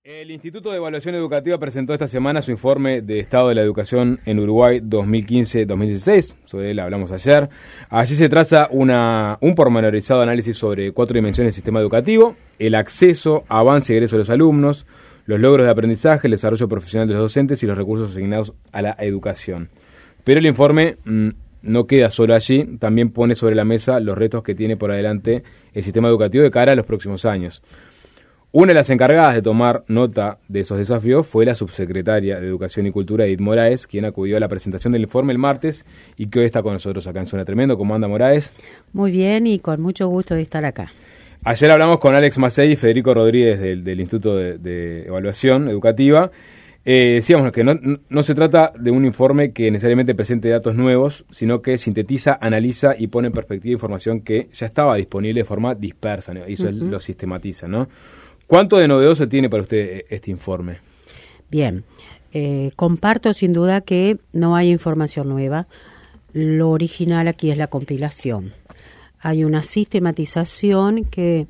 El Instituto de Evaluación Educativa presentó esta semana su informe de Estado de la Educación en Uruguay 2015-2016, sobre él hablamos ayer. Allí se traza un pormenorizado análisis sobre 4 dimensiones del sistema educativo: el acceso, avance y egreso de los alumnos, los logros de aprendizaje, el desarrollo profesional de los docentes y los recursos asignados a la educación. Pero el informe no queda solo allí, también pone sobre la mesa los retos que tiene por adelante el sistema educativo de cara a los próximos años. Una de las encargadas de tomar nota de esos desafíos fue la subsecretaria de Educación y Cultura, Edith Moraes, quien acudió a la presentación del informe el martes y que hoy está con nosotros acá en Suena Tremendo. ¿Cómo anda, Moraes? Muy bien y con mucho gusto de estar acá. Ayer hablamos con Alex Macei y Federico Rodríguez del Instituto de Evaluación Educativa. Decíamos que no se trata de un informe que necesariamente presente datos nuevos, sino que sintetiza, analiza y pone en perspectiva información que ya estaba disponible de forma dispersa, ¿no? Y eso lo sistematiza, ¿no? ¿Cuánto de novedoso tiene para usted este informe? Bien, comparto sin duda que no hay información nueva. Lo original aquí es la compilación. Hay una sistematización que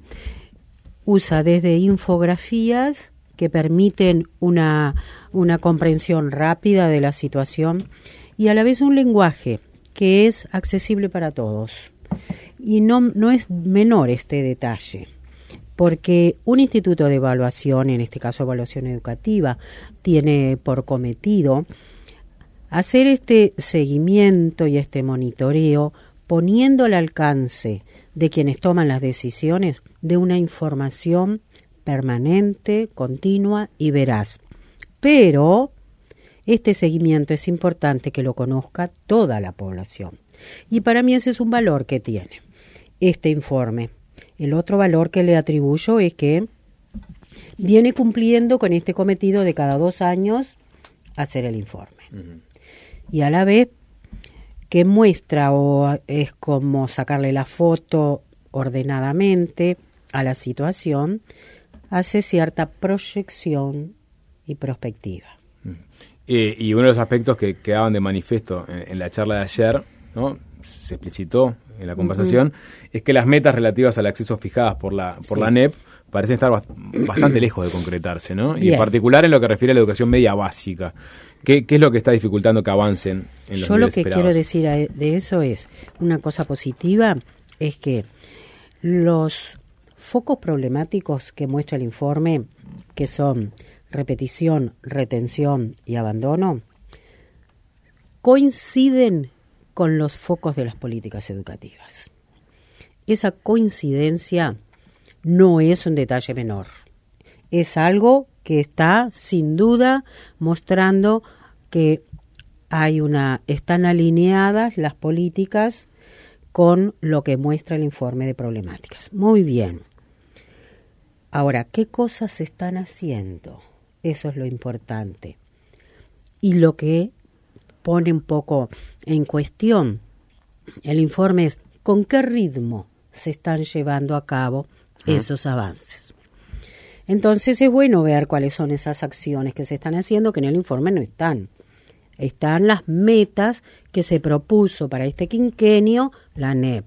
usa desde infografías que permiten una comprensión rápida de la situación y a la vez un lenguaje que es accesible para todos. Y no es menor este detalle, porque un instituto de evaluación, en este caso evaluación educativa, tiene por cometido hacer este seguimiento y este monitoreo, poniendo al alcance de quienes toman las decisiones de una información permanente, continua y veraz. Pero este seguimiento es importante que lo conozca toda la población. Y para mí ese es un valor que tiene este informe. El otro valor que le atribuyo es que viene cumpliendo con este cometido de cada 2 años hacer el informe. Y a la vez que muestra o es como sacarle la foto ordenadamente a la situación, hace cierta proyección y perspectiva. Y uno de los aspectos que quedaban de manifiesto en la charla de ayer, ¿no?, se explicitó en la conversación, es que las metas relativas al acceso fijadas por la NEP parecen estar bastante lejos de concretarse, ¿no? Y en particular en lo que refiere a la educación media básica. ¿Qué es lo que está dificultando que avancen en los niveles esperados? Yo lo que quiero decir de eso es, una cosa positiva, es que los focos problemáticos que muestra el informe, que son repetición, retención y abandono, coinciden con los focos de las políticas educativas. Esa coincidencia no es un detalle menor. Es algo que está, sin duda, mostrando que están alineadas las políticas con lo que muestra el informe de problemáticas. Muy bien. Ahora, ¿qué cosas se están haciendo? Eso es lo importante. Y lo que pone un poco en cuestión el informe es con qué ritmo se están llevando a cabo esos avances. Entonces es bueno ver cuáles son esas acciones que se están haciendo, que en el informe no están. Están las metas que se propuso para este quinquenio la NEP.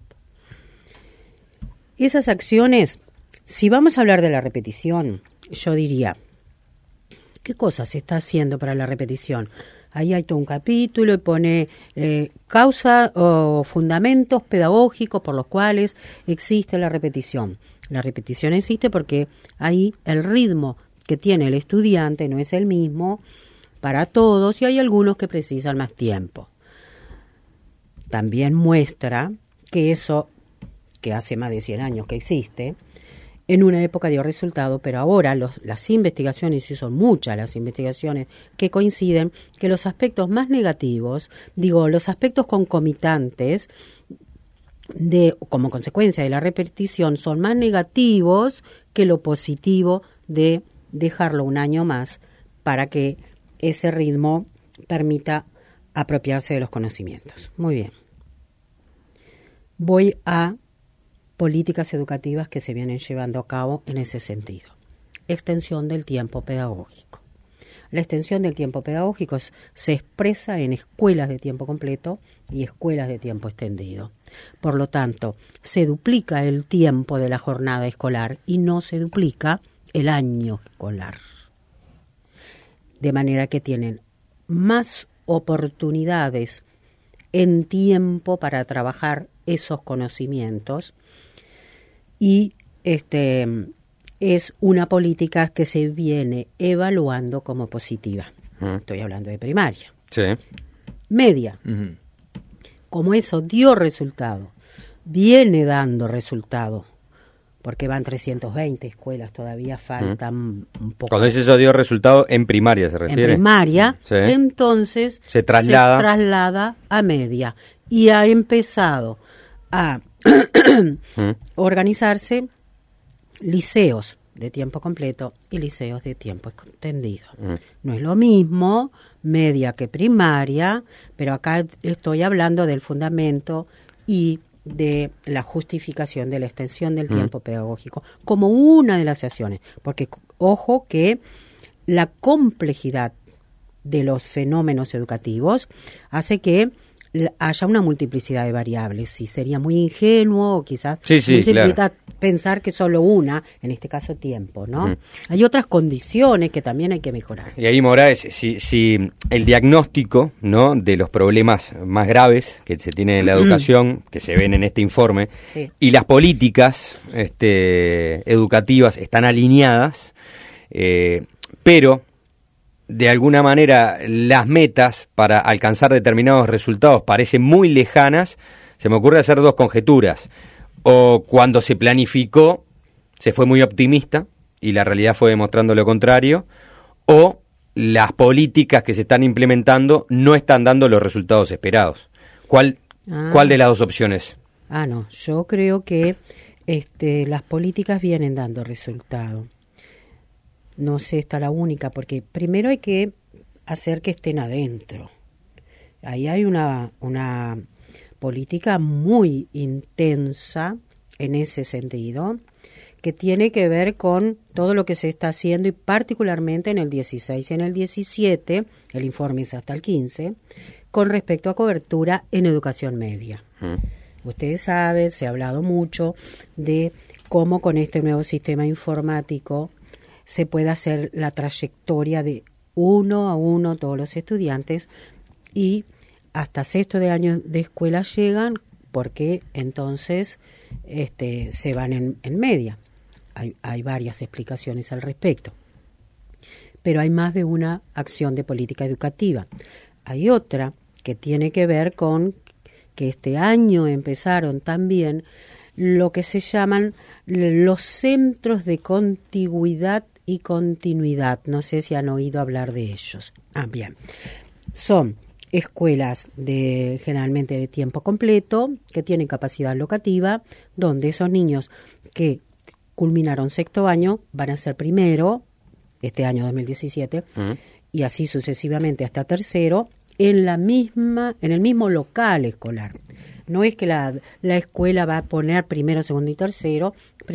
Esas acciones, si vamos a hablar de la repetición, yo diría, ¿qué cosas se está haciendo para la repetición? Ahí hay todo un capítulo y pone causas o fundamentos pedagógicos por los cuales existe la repetición. La repetición existe porque ahí el ritmo que tiene el estudiante no es el mismo para todos y hay algunos que precisan más tiempo. También muestra que eso, que hace más de 100 años que existe, en una época dio resultado, pero ahora las investigaciones, y son muchas las investigaciones que coinciden, que los aspectos más negativos, los aspectos concomitantes como consecuencia de la repetición son más negativos que lo positivo de dejarlo un año más para que ese ritmo permita apropiarse de los conocimientos. Muy bien. Voy a políticas educativas que se vienen llevando a cabo en ese sentido. Extensión del tiempo pedagógico. La extensión del tiempo pedagógico se expresa en escuelas de tiempo completo y escuelas de tiempo extendido. Por lo tanto, se duplica el tiempo de la jornada escolar y no se duplica el año escolar. de manera que tienen más oportunidades en tiempo para trabajar esos conocimientos y es una política que se viene evaluando como positiva. Estoy hablando de primaria. Sí. Media. Como eso dio resultado, viene dando resultado, porque van 320 escuelas, todavía faltan un poco. Cuando dice eso dio resultado, en primaria se refiere. En primaria, sí. Entonces se traslada a media y ha empezado a organizarse liceos de tiempo completo y liceos de tiempo extendido. No es lo mismo media que primaria, pero acá estoy hablando del fundamento y de la justificación de la extensión del tiempo pedagógico como una de las acciones, porque ojo que la complejidad de los fenómenos educativos hace que haya una multiplicidad de variables y sería muy ingenuo o quizás claro. pensar que solo una, en este caso tiempo, ¿no? Hay otras condiciones que también hay que mejorar. Y ahí, Moraes, si el diagnóstico, ¿no?, de los problemas más graves que se tienen en la educación, que se ven en este informe, sí, y las políticas educativas están alineadas, pero de alguna manera las metas para alcanzar determinados resultados parecen muy lejanas, se me ocurre hacer dos conjeturas. O cuando se planificó se fue muy optimista y la realidad fue demostrando lo contrario, o las políticas que se están implementando no están dando los resultados esperados. ¿Cuál de las dos opciones? No, yo creo que las políticas vienen dando resultado. No sé, esta la única, porque primero hay que hacer que estén adentro. Ahí hay una política muy intensa en ese sentido, que tiene que ver con todo lo que se está haciendo y particularmente en el 16 y en el 17, el informe es hasta el 15, con respecto a cobertura en educación media. Ustedes saben, se ha hablado mucho de cómo con este nuevo sistema informático se puede hacer la trayectoria de uno a uno todos los estudiantes y hasta sexto de año de escuela llegan porque entonces se van en media. Hay varias explicaciones al respecto. Pero hay más de una acción de política educativa. Hay otra que tiene que ver con que este año empezaron también lo que se llaman los centros de contigüidad y continuidad. No sé si han oído hablar de ellos. Bien. Son escuelas generalmente de tiempo completo, que tienen capacidad locativa, donde esos niños que culminaron sexto año van a ser primero, este año 2017, y así sucesivamente hasta tercero, en el mismo local escolar. No es que la escuela va a poner primero, segundo y tercero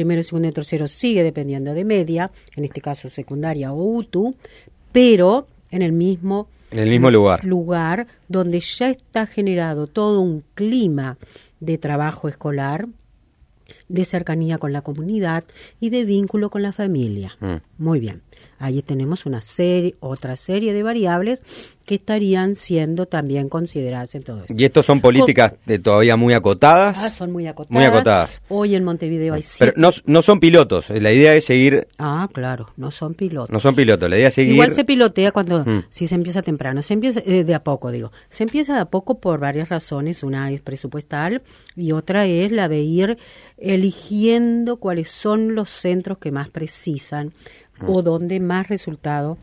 sigue dependiendo de media, en este caso secundaria o UTU, pero en el mismo lugar donde ya está generado todo un clima de trabajo escolar, de cercanía con la comunidad y de vínculo con la familia. Muy bien. Ahí tenemos otra serie de variables que estarían siendo también consideradas en todo esto. ¿Y estos son políticas todavía muy acotadas? Son muy acotadas. Muy acotadas. Hoy en Montevideo hay Pero no son pilotos. La idea es seguir... claro, no son pilotos. No son pilotos, la idea es seguir... Igual se pilotea cuando si se empieza temprano. Se empieza de a poco, digo. Se empieza de a poco por varias razones. Una es presupuestal y otra es la de ir eligiendo cuáles son los centros que más precisan o donde más resultado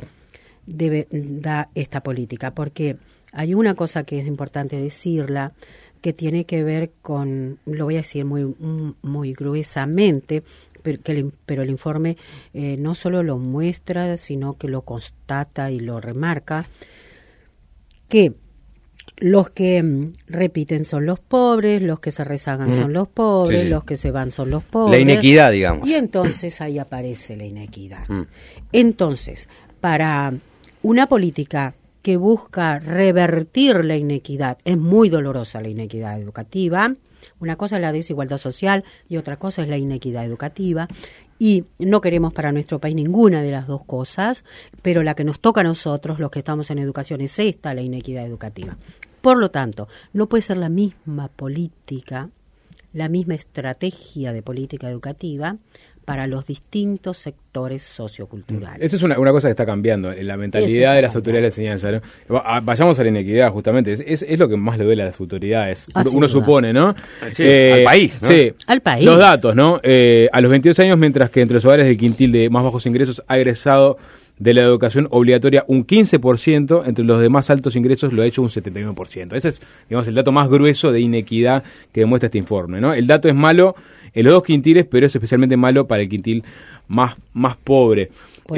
da esta política, porque hay una cosa que es importante decirla, que tiene que ver con, lo voy a decir muy gruesamente, pero el informe no solo lo muestra, sino que lo constata y lo remarca, que los que repiten son los pobres, los que se rezagan son los pobres, los que se van son los pobres. La inequidad, digamos. Y entonces ahí aparece la inequidad. Entonces, para una política que busca revertir la inequidad, es muy dolorosa la inequidad educativa, Una cosa es la desigualdad social y otra cosa es la inequidad educativa. Y no queremos para nuestro país ninguna de las dos cosas, pero la que nos toca a nosotros, los que estamos en educación, es esta, la inequidad educativa. Por lo tanto, no puede ser la misma política, la misma estrategia de política educativa para los distintos sectores socioculturales. Eso es una cosa que está cambiando, la mentalidad de las autoridades de la enseñanza, ¿no? Vayamos a la inequidad, justamente. Es lo que más le duele a las autoridades. Uno supone, ¿no? Sí, al país, ¿no? Sí, al país. Los datos, ¿no? A los 22 años, mientras que entre los hogares del quintil de más bajos ingresos ha egresado de la educación obligatoria un 15%, entre los de más altos ingresos lo ha hecho un 71%. Ese es, digamos, el dato más grueso de inequidad que demuestra este informe, ¿no? El dato es malo en los dos quintiles, pero es especialmente malo para el quintil más pobre.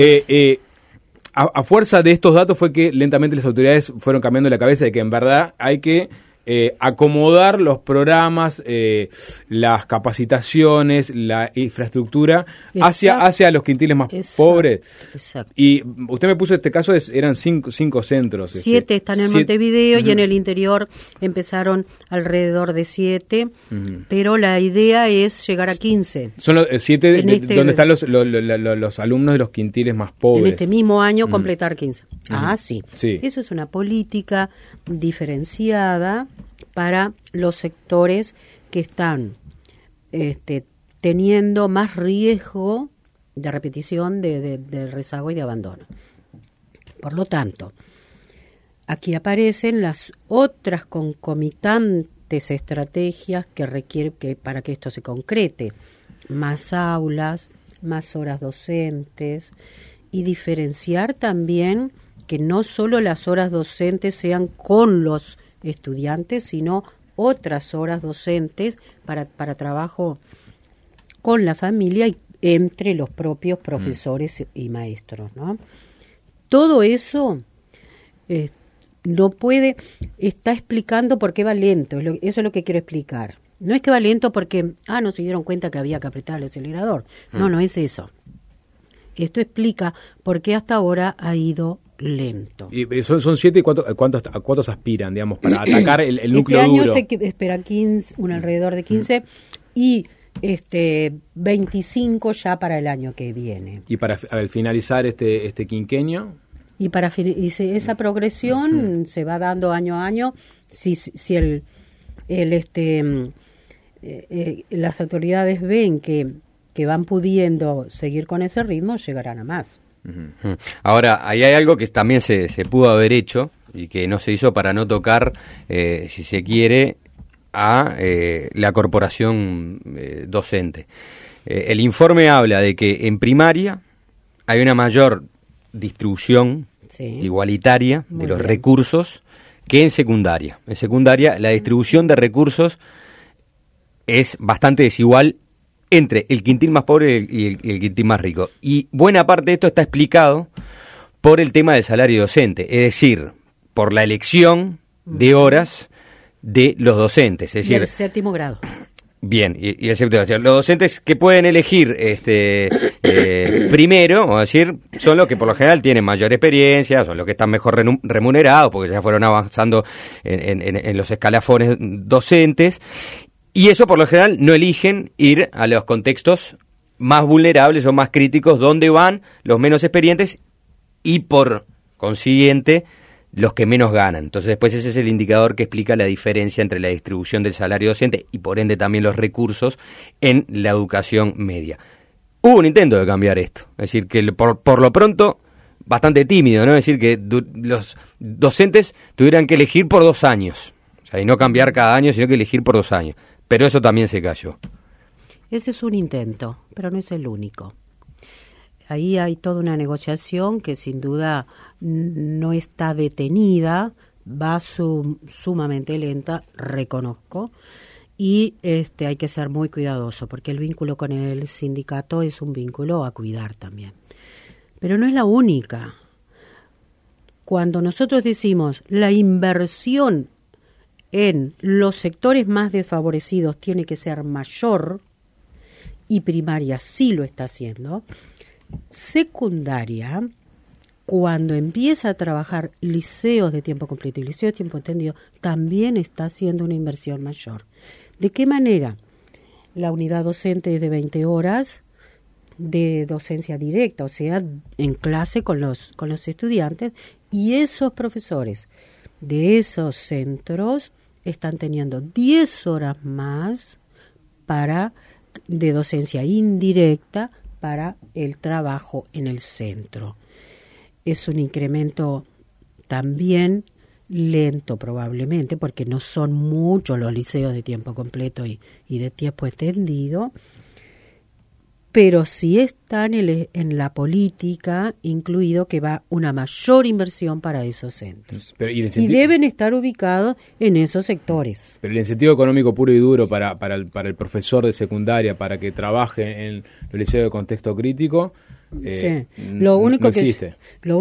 A fuerza de estos datos fue que lentamente las autoridades fueron cambiando la cabeza de que en verdad hay que acomodar los programas, las capacitaciones, la infraestructura hacia los quintiles más pobres. Exacto. Y usted me puso este caso, eran cinco centros. 7 están en Montevideo y en el interior empezaron alrededor de 7, pero la idea es llegar a 15. Son los 7 donde están los alumnos de los quintiles más pobres. En este mismo año completar 15. Sí. Sí. Eso es una política diferenciada para los sectores que están teniendo más riesgo de repetición de rezago y de abandono. Por lo tanto, aquí aparecen las otras concomitantes estrategias que requieren para que esto se concrete: más aulas, más horas docentes, y diferenciar también que no solo las horas docentes sean con los estudiantes, sino otras horas docentes para trabajo con la familia y entre los propios profesores y maestros, ¿no? Todo eso no puede, está explicando por qué va lento, eso es lo que quiero explicar. No es que va lento porque, no se dieron cuenta que había que apretar el acelerador. No es eso. Esto explica por qué hasta ahora ha ido lento. Y son 7, ¿y a cuántos aspiran, digamos, para atacar el núcleo este año duro? Se espera 15, alrededor de 15, y 25 ya para el año que viene. ¿Y para finalizar este quinquenio? Y esa progresión se va dando año a año. Si las autoridades ven que van pudiendo seguir con ese ritmo, llegarán a más. Ahora, ahí hay algo que también se pudo haber hecho y que no se hizo para no tocar, si se quiere, a la corporación docente. El informe habla de que en primaria hay una mayor distribución igualitaria de los recursos que en secundaria. En secundaria la distribución de recursos es bastante desigual entre el quintil más pobre y el quintil más rico. Y buena parte de esto está explicado por el tema del salario docente, es decir, por la elección de horas de los docentes. Es decir, y el séptimo grado. Bien, y el séptimo grado. Los docentes que pueden elegir primero, o decir, son los que por lo general tienen mayor experiencia, son los que están mejor remunerados, porque ya fueron avanzando en los escalafones docentes. Y eso por lo general no eligen ir a los contextos más vulnerables o más críticos, donde van los menos experientes y por consiguiente los que menos ganan. Entonces después ese es el indicador que explica la diferencia entre la distribución del salario docente y por ende también los recursos en la educación media. Hubo un intento de cambiar esto, es decir, que por lo pronto bastante tímido, ¿no? Es decir, que los docentes tuvieran que elegir por 2 años, o sea, y no cambiar cada año, sino que elegir por 2 años. Pero eso también se cayó. Ese es un intento, pero no es el único. Ahí hay toda una negociación que sin duda no está detenida, va sumamente lenta, reconozco, y hay que ser muy cuidadoso, porque el vínculo con el sindicato es un vínculo a cuidar también. Pero no es la única. Cuando nosotros decimos la inversión en los sectores más desfavorecidos tiene que ser mayor, y primaria sí lo está haciendo, secundaria, cuando empieza a trabajar liceos de tiempo completo y liceos de tiempo extendido, también está haciendo una inversión mayor. ¿De qué manera? La unidad docente es de 20 horas de docencia directa, o sea, en clase con los estudiantes, y esos profesores de esos centros están teniendo 10 horas más de docencia indirecta para el trabajo en el centro. Es un incremento también lento probablemente, porque no son muchos los liceos de tiempo completo y de tiempo extendido, pero sí está en la política incluido que va una mayor inversión para esos centros. Pero, y deben estar ubicados en esos sectores. Pero el incentivo económico puro y duro para el profesor de secundaria, para que trabaje en los liceos de contexto crítico, sí. Lo único no existe.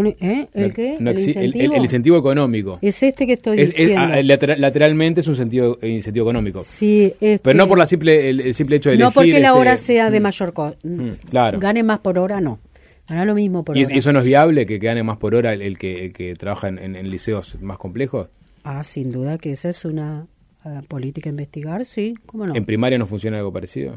El incentivo económico. Es este que estoy diciendo. Lateralmente es un incentivo económico. Sí, pero no por el simple hecho de elegir. No porque la hora sea de mayor costo. Claro. Gane más por hora, no. Gana lo mismo por hora. ¿Y eso no es viable, que gane más por hora el que trabaja en liceos más complejos? Sin duda que esa es una política a investigar, sí, ¿cómo no? ¿En primaria no funciona algo parecido?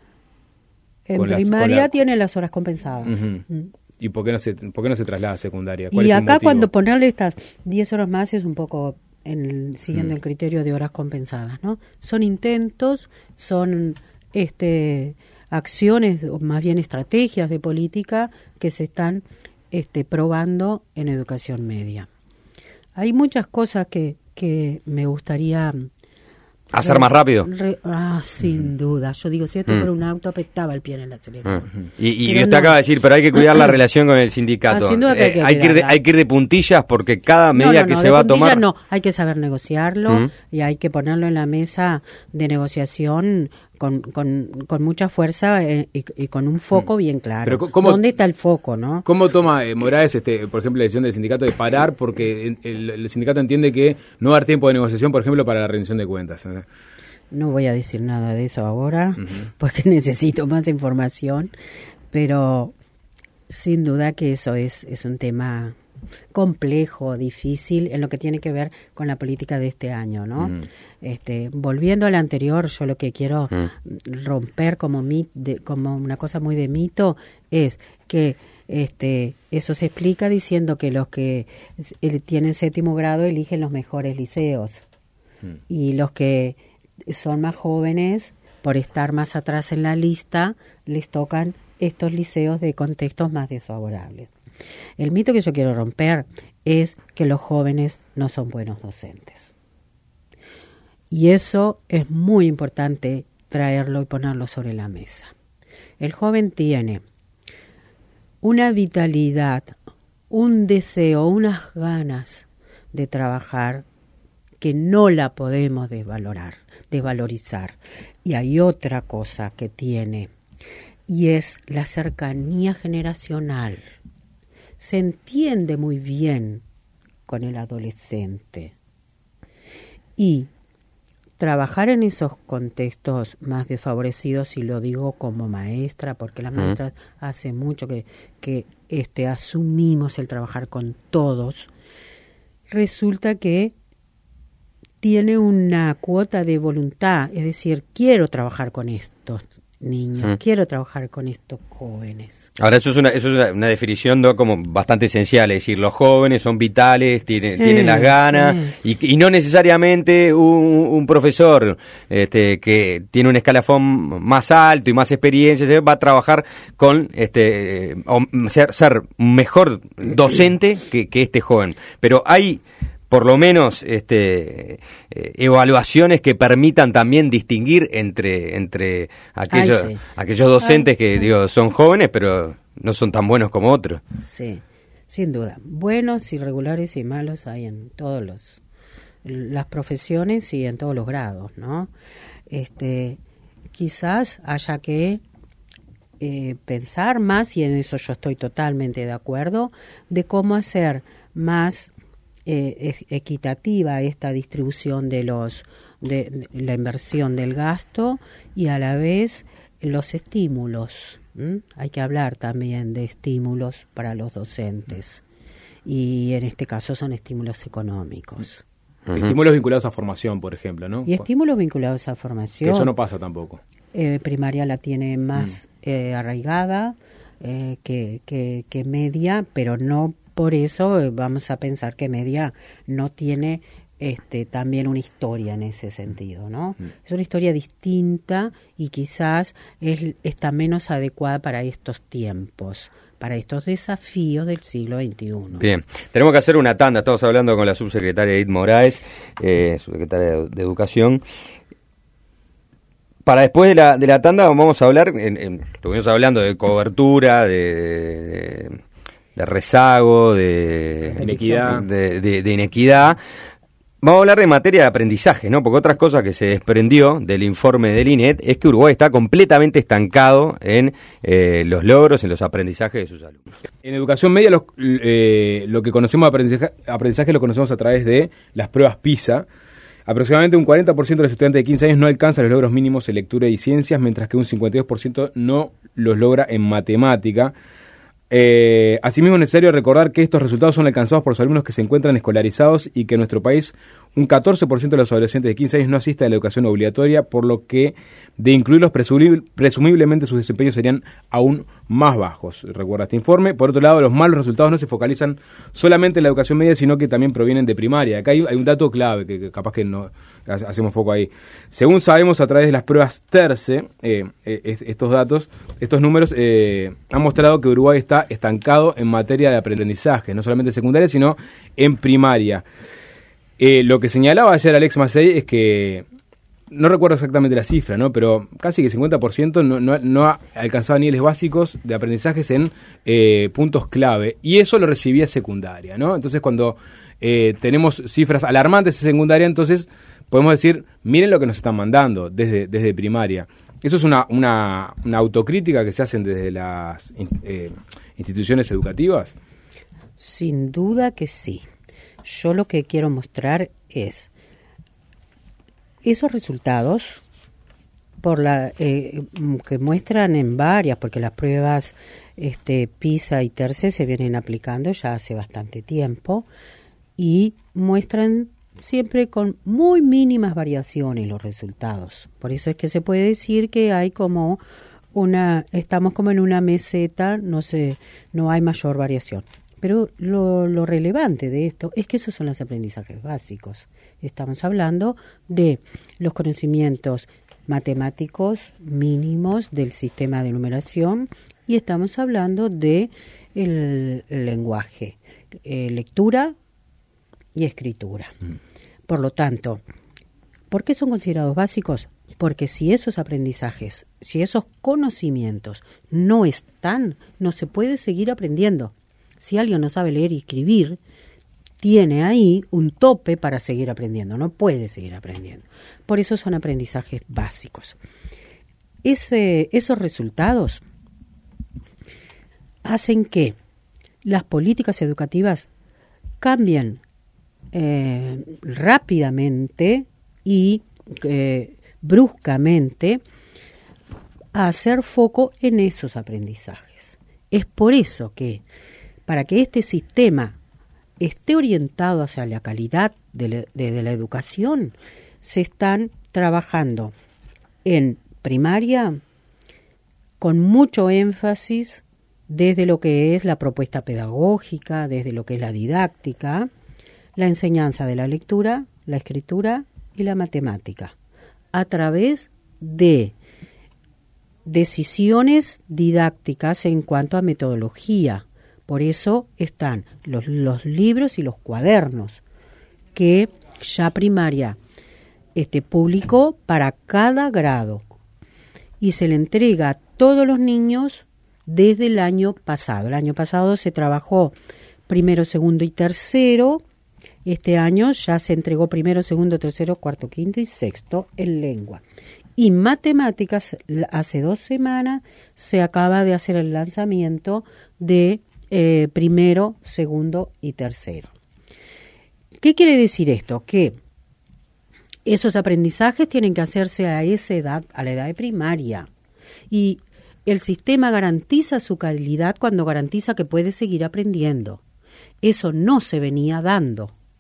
En primaria tiene las horas compensadas. ¿Y por qué no se traslada a secundaria? Y acá cuando ponerle estas 10 horas más es un poco siguiendo el criterio de horas compensadas, ¿no? Son intentos, son acciones, o más bien estrategias de política que se están probando en educación media. Hay muchas cosas que me gustaría ¿hacer más rápido? Sin duda. Yo digo, si esto fuera un auto, apretaba el pie en el acelerador. Y usted acaba de decir, pero hay que cuidar la relación con el sindicato. Sin duda que hay que ir de puntillas, porque cada medida que se va a tomar... No, hay que saber negociarlo y hay que ponerlo en la mesa de negociación con mucha fuerza y con un foco bien claro. Pero ¿dónde está el foco, no? ¿Cómo toma Morales, por ejemplo, la decisión del sindicato de parar? Porque el sindicato entiende que no va a haber tiempo de negociación, por ejemplo, para la rendición de cuentas. No voy a decir nada de eso ahora, porque necesito más información, pero sin duda que eso es un tema complejo, difícil, en lo que tiene que ver con la política de este año, ¿no? Volviendo al anterior, yo lo que quiero romper como una cosa muy de mito es que eso se explica diciendo que los que tienen 7º grado eligen los mejores liceos y los que son más jóvenes, por estar más atrás en la lista, les tocan estos liceos de contextos más desfavorables. El mito que yo quiero romper es que los jóvenes no son buenos docentes. Y eso es muy importante traerlo y ponerlo sobre la mesa. El joven tiene una vitalidad, un deseo, unas ganas de trabajar que no la podemos desvalorizar. Y hay otra cosa que tiene, y es la cercanía generacional. Se entiende muy bien con el adolescente. Y trabajar en esos contextos más desfavorecidos, y lo digo como maestra, porque las maestras hace mucho que asumimos el trabajar con todos, resulta que tiene una cuota de voluntad, es decir, quiero trabajar con estos niños, quiero trabajar con estos jóvenes. Ahora, eso es una definición, ¿no?, como bastante esencial, es decir, los jóvenes son vitales, tienen las ganas, y no necesariamente un profesor que tiene un escalafón más alto y más experiencia va a trabajar con ser un mejor docente que este joven, pero hay por lo menos evaluaciones que permitan también distinguir entre aquellos docentes que son jóvenes pero no son tan buenos como otros. Sí, sin duda. Buenos, irregulares y malos hay en todas las profesiones y en todos los grados, ¿no? Quizás haya que pensar más, y en eso yo estoy totalmente de acuerdo, de cómo hacer más equitativa esta distribución de la inversión del gasto y a la vez los estímulos. Hay que hablar también de estímulos para los docentes y en este caso son estímulos económicos. Estímulos vinculados a formación, por ejemplo, ¿no? Y estímulos vinculados a formación. Que eso no pasa tampoco. Primaria la tiene más arraigada que media, pero no por eso vamos a pensar que media no tiene también una historia en ese sentido, ¿no? Es una historia distinta y quizás está menos adecuada para estos tiempos, para estos desafíos del siglo XXI. Bien, tenemos que hacer una tanda. Estamos hablando con la subsecretaria Edith Moraes, subsecretaria de Educación. Para después de la tanda vamos a hablar, estuvimos hablando de cobertura, de rezago, de inequidad. De inequidad. Vamos a hablar de materia de aprendizaje, ¿no? Porque otras cosas que se desprendió del informe del INET es que Uruguay está completamente estancado en los logros, en los aprendizajes de sus alumnos. En educación media lo que conocemos de aprendizaje lo conocemos a través de las pruebas PISA. Aproximadamente un 40% de los estudiantes de 15 años no alcanza los logros mínimos en lectura y ciencias, mientras que un 52% no los logra en matemática. Asimismo, es necesario recordar que estos resultados son alcanzados por los alumnos que se encuentran escolarizados y que en nuestro país un 14% de los adolescentes de 15 años no asiste a la educación obligatoria, por lo que de incluirlos presumiblemente sus desempeños serían aún más bajos. Recuerda este informe. Por otro lado, los malos resultados no se focalizan solamente en la educación media, sino que también provienen de primaria. Acá hay un dato clave que capaz que no hacemos foco ahí. Según sabemos a través de las pruebas TERCE, estos números han mostrado que Uruguay está estancado en materia de aprendizaje, no solamente en secundaria, sino en primaria. Lo que señalaba ayer Alex Macei es que, no recuerdo exactamente la cifra, ¿no? Pero casi que 50% no ha alcanzado niveles básicos de aprendizajes en puntos clave, y eso lo recibía secundaria, ¿no? Entonces, cuando tenemos cifras alarmantes en secundaria, entonces podemos decir, miren lo que nos están mandando desde primaria. Eso es una autocrítica que se hacen desde las instituciones educativas. Sin duda que sí. Yo lo que quiero mostrar es esos resultados que muestran en varias, porque las pruebas PISA y TERCE se vienen aplicando ya hace bastante tiempo y muestran siempre con muy mínimas variaciones los resultados. Por eso es que se puede decir que hay estamos como en una meseta, no hay mayor variación. Pero lo relevante de esto es que esos son los aprendizajes básicos. Estamos hablando de los conocimientos matemáticos mínimos del sistema de numeración y estamos hablando de el lenguaje, lectura y escritura. Por lo tanto, ¿por qué son considerados básicos? Porque si esos aprendizajes, si esos conocimientos no están, no se puede seguir aprendiendo. Si alguien no sabe leer y escribir, tiene ahí un tope para seguir aprendiendo, no puede seguir aprendiendo. Por eso son aprendizajes básicos. Esos resultados hacen que las políticas educativas cambien rápidamente y bruscamente a hacer foco en esos aprendizajes. Es por eso que para que este sistema esté orientado hacia la calidad de la educación, se están trabajando en primaria con mucho énfasis desde lo que es la propuesta pedagógica, desde lo que es la didáctica, la enseñanza de la lectura, la escritura y la matemática, a través de decisiones didácticas en cuanto a metodología. Por eso están los libros y los cuadernos que ya primaria publicó para cada grado y se le entrega a todos los niños desde el año pasado. El año pasado se trabajó primero, segundo y tercero. Este año ya se entregó primero, segundo, tercero, cuarto, quinto y sexto en lengua. Y matemáticas, hace 2 semanas se acaba de hacer el lanzamiento de primero, segundo y tercero. ¿Qué quiere decir esto? Que esos aprendizajes tienen que hacerse a esa edad, a la edad de primaria. Y el sistema garantiza su calidad cuando garantiza que puede seguir aprendiendo. Eso no se venía dando.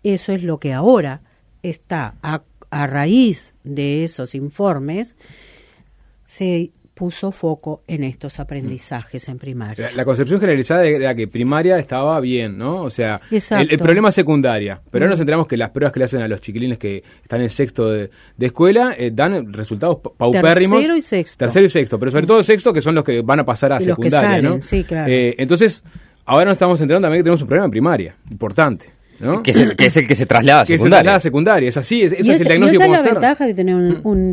eso es lo que ahora está a raíz de esos informes, se puso foco en estos aprendizajes en primaria. La concepción generalizada era que primaria estaba bien, ¿no? O sea, Exacto. el problema es secundaria. Pero ahora nos enteramos que las pruebas que le hacen a los chiquilines que están en sexto de escuela dan resultados paupérrimos. Tercero y sexto. Tercero y sexto, pero sobre todo sexto, que son los que van a pasar a Y los que secundaria, salen, ¿no? sí, claro. Entonces, ahora nos estamos enterando también que tenemos un problema en primaria, importante, ¿no? Que es el que se traslada a Que se secundaria. traslada a secundaria, es así, ese es el y diagnóstico esa que es vamos a la hacer. ventaja de tener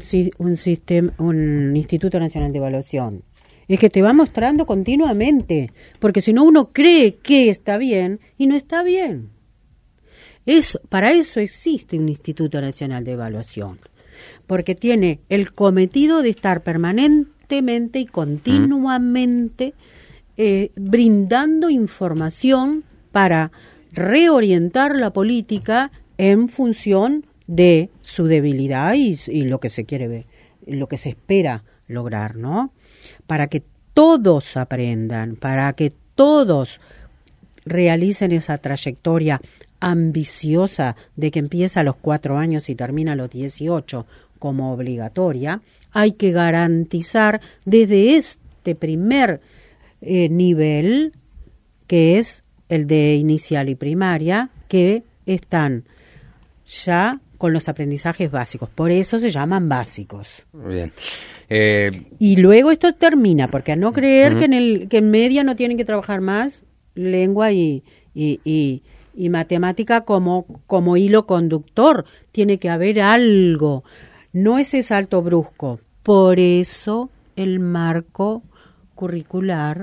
un Instituto Nacional de Evaluación. Es que te va mostrando continuamente, porque si no uno cree que está bien y no está bien. Para eso existe un Instituto Nacional de Evaluación, porque tiene el cometido de estar permanentemente y continuamente brindando información para reorientar la política en función de su debilidad y lo que se quiere ver, lo que se espera lograr, ¿no? Para que todos aprendan, para que todos realicen esa trayectoria ambiciosa de que empieza a los 4 años y termina a los 18 como obligatoria, hay que garantizar desde este primer nivel, que es el de inicial y primaria, que están ya con los aprendizajes básicos. Por eso se llaman básicos. Bien. Y luego esto termina, porque a no creer que en media no tienen que trabajar más lengua y matemática como hilo conductor. Tiene que haber algo. No ese salto brusco. Por eso el marco curricular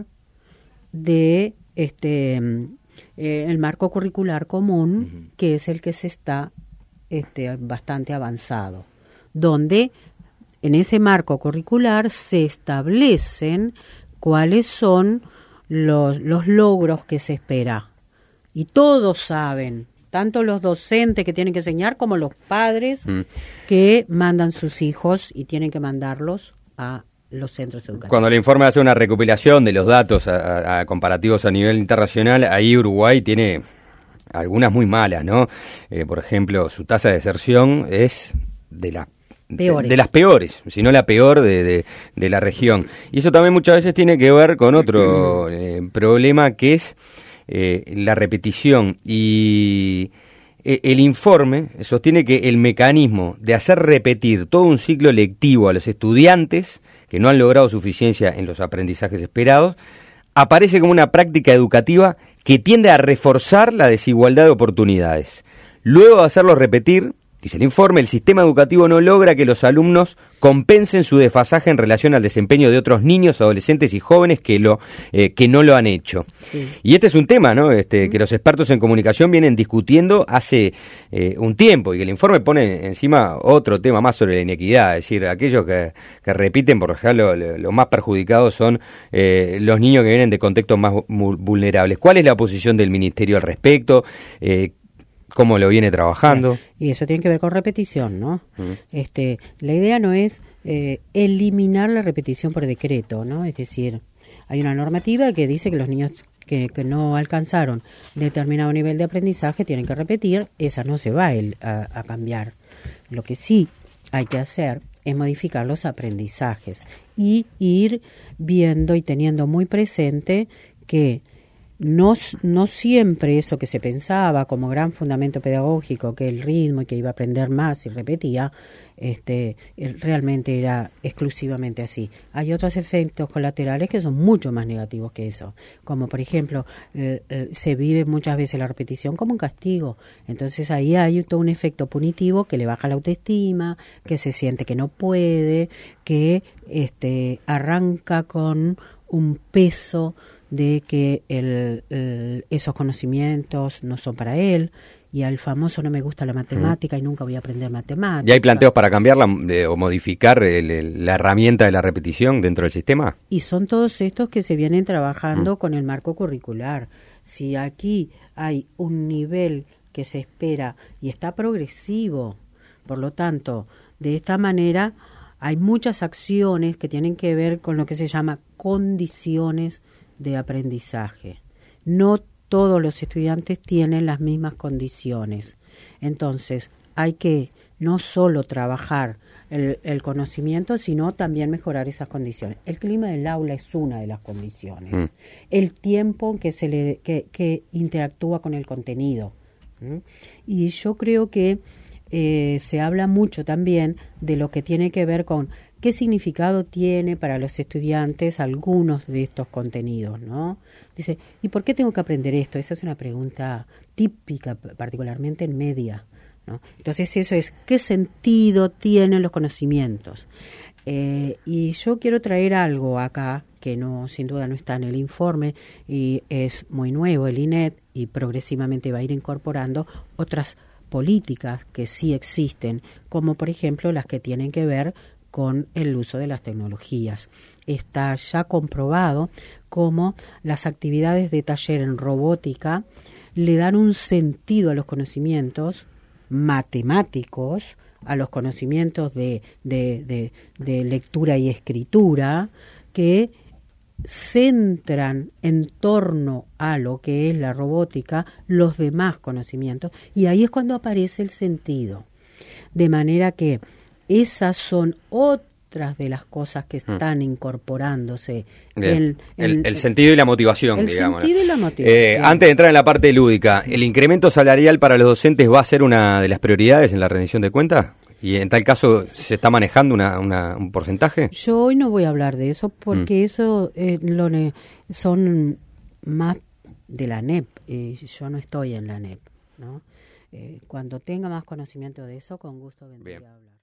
el marco curricular común, que es el que se está bastante avanzado, donde en ese marco curricular se establecen cuáles son los logros que se espera. Y todos saben, tanto los docentes que tienen que enseñar como los padres que mandan sus hijos y tienen que mandarlos a los centros educativos. Cuando el informe hace una recopilación de los datos a comparativos a nivel internacional, ahí Uruguay tiene algunas muy malas, ¿no? Por ejemplo, su tasa de deserción es de las peores, si no la peor de la región. Y eso también muchas veces tiene que ver con otro problema, que es la repetición. Y el informe sostiene que el mecanismo de hacer repetir todo un ciclo lectivo a los estudiantes que no han logrado suficiencia en los aprendizajes esperados aparece como una práctica educativa que tiende a reforzar la desigualdad de oportunidades. Luego de hacerlo repetir, dice el informe, el sistema educativo no logra que los alumnos compensen su desfasaje en relación al desempeño de otros niños, adolescentes y jóvenes que no lo han hecho. Sí. Y este es un tema, ¿no? Que los expertos en comunicación vienen discutiendo hace un tiempo, y que el informe pone encima otro tema más sobre la inequidad, es decir, aquellos que repiten, por ejemplo, los más perjudicados son los niños que vienen de contextos más vulnerables. ¿Cuál es la posición del Ministerio al respecto? ¿Cómo lo viene trabajando? Y eso tiene que ver con repetición, ¿no? La idea no es eliminar la repetición por decreto, ¿no? Es decir, hay una normativa que dice que los niños que no alcanzaron determinado nivel de aprendizaje tienen que repetir. Esa no se va a cambiar. Lo que sí hay que hacer es modificar los aprendizajes y ir viendo y teniendo muy presente que no siempre eso que se pensaba como gran fundamento pedagógico, que el ritmo y que iba a aprender más y repetía, realmente era exclusivamente así. Hay otros efectos colaterales que son mucho más negativos que eso, como por ejemplo se vive muchas veces la repetición como un castigo. Entonces ahí hay todo un efecto punitivo que le baja la autoestima, que se siente que no puede, que arranca con un peso de que esos conocimientos no son para él, y al famoso no me gusta la matemática y nunca voy a aprender matemáticas. ¿Y hay planteos para cambiarla o modificar la herramienta de la repetición dentro del sistema? Y son todos estos que se vienen trabajando con el marco curricular. Si aquí hay un nivel que se espera y está progresivo, por lo tanto, de esta manera hay muchas acciones que tienen que ver con lo que se llama condiciones de aprendizaje. No todos los estudiantes tienen las mismas condiciones. Entonces, hay que no solo trabajar el conocimiento, sino también mejorar esas condiciones. El clima del aula es una de las condiciones. El tiempo que que interactúa con el contenido. Y yo creo que se habla mucho también de lo que tiene que ver con qué significado tiene para los estudiantes algunos de estos contenidos, ¿no? Dice, ¿y por qué tengo que aprender esto? Esa es una pregunta típica, particularmente en media, ¿no? Entonces eso es, ¿qué sentido tienen los conocimientos? Y yo quiero traer algo acá que no, sin duda no está en el informe y es muy nuevo el INET y progresivamente va a ir incorporando otras políticas que sí existen, como por ejemplo las que tienen que ver con el uso de las tecnologías. Está ya comprobado cómo las actividades de taller en robótica le dan un sentido a los conocimientos matemáticos, a los conocimientos de lectura y escritura, que centran en torno a lo que es la robótica los demás conocimientos, y ahí es cuando aparece el sentido. De manera que esas son otras de las cosas que están incorporándose. El sentido y la motivación, digamos. El sentido y la motivación. Antes de entrar en la parte lúdica, ¿el incremento salarial para los docentes va a ser una de las prioridades en la rendición de cuentas? ¿Y en tal caso se está manejando un porcentaje? Yo hoy no voy a hablar de eso porque eso son más de la NEP. Yo no estoy en la NEP, ¿no? Cuando tenga más conocimiento de eso, con gusto vendré a hablar.